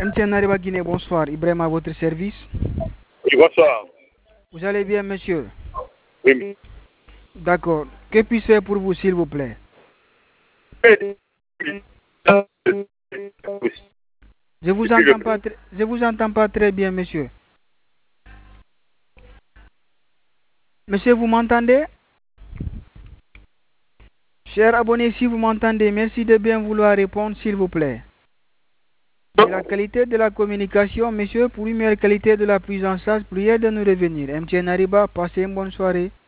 MTN Arriba Guinée, bonsoir. Ibrahim à votre service. Oui, bonsoir. Vous allez bien, monsieur? Oui. D'accord. Que puis-je faire pour vous, s'il vous plaît? Je vous entends pas très bien, monsieur. Monsieur, vous m'entendez? Chers abonnés, si vous m'entendez, merci de bien vouloir répondre, s'il vous plaît. Et la qualité de la communication, monsieur, pour une meilleure qualité de la prise en charge, prière de nous revenir. MTN Arriba, passez une bonne soirée.